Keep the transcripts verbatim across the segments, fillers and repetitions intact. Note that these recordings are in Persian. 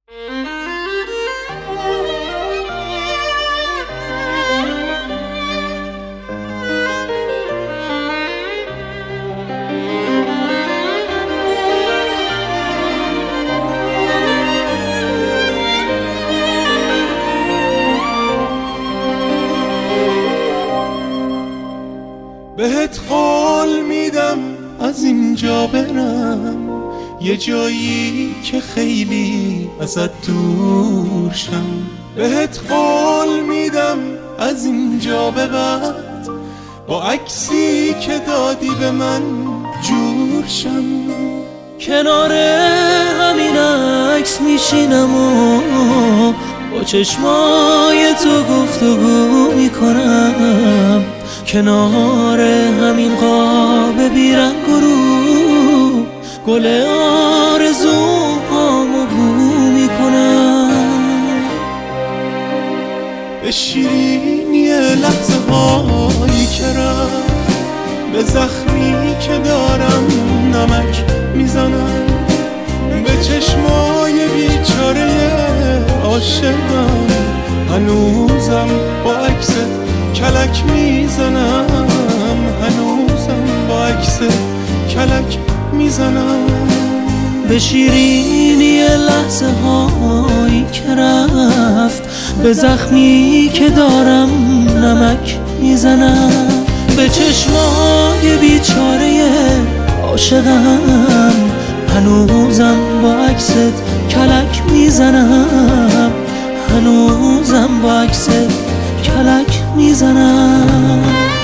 بهت قول میدم از اینجا برم یه جایی که خیلی ازت دور شم. بهت قول میدم از اینجا به بعد با عکسی که دادی به من جور شم. کنار همین عکس میشینم و با چشمای تو گفتگو میکنم. کنار همین قاب بیرنگ و رو گل آرزوهامو بو میکنم. به شیرینی لحظه هایی که رفت به زخمی که دارم نمک میزنم. به چشمای بیچاره عاشقم هنوزم با عکست کلک میزنم. هنوزم با عکس کلک میزنم. به شیرینی لحظه هایی که رفت به زخمی که دارم نمک میزنم. به چشمای بیچاره عاشقم هنوزم با عکست کلک میزنم. هنوزم با عکست کلک میزنم.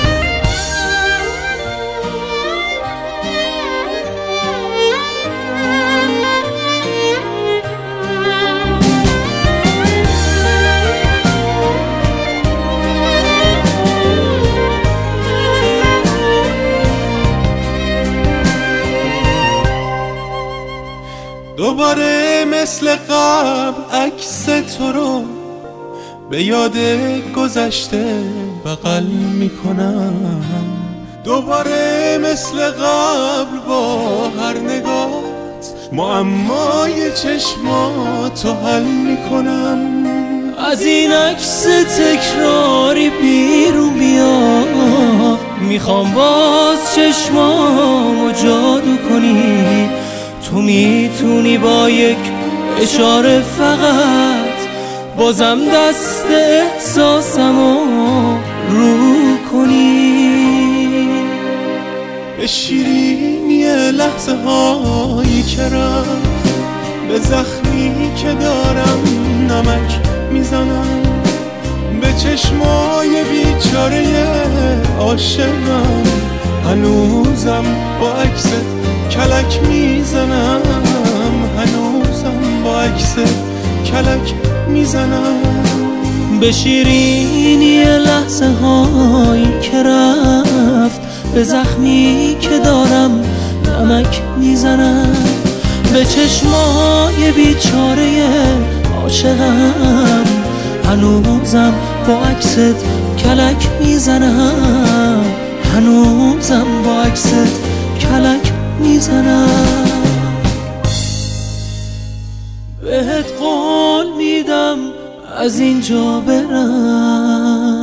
دوباره مثل قبل عکس تو رو به یاد گذشته بغل میکنم. دوباره مثل قبل با هر نگات معمای چشماتو حل میکنم. از این عکس تکراری بیرون بیا، میخوام باز چشمامو جادو کنی. تو میتونی با یک اشاره فقط بازم دست احساسمو رو کنی. به شیرینی لحظه هایی که رفت به زخمی که دارم نمک میزنم. به چشمای بیچاره عاشقم هنوزم با عکست کلک میزنم. هنوزم با عکست کلک میزنم. به شیرینی لحظه هایی که رفت به زخمی که دارم نمک میزنم. به چشمای بیچاره عاشقم هنوزم با عکست کلک میزنم. هنوزم با عکست کلک میزنم. بهت قول میدم از اینجا برم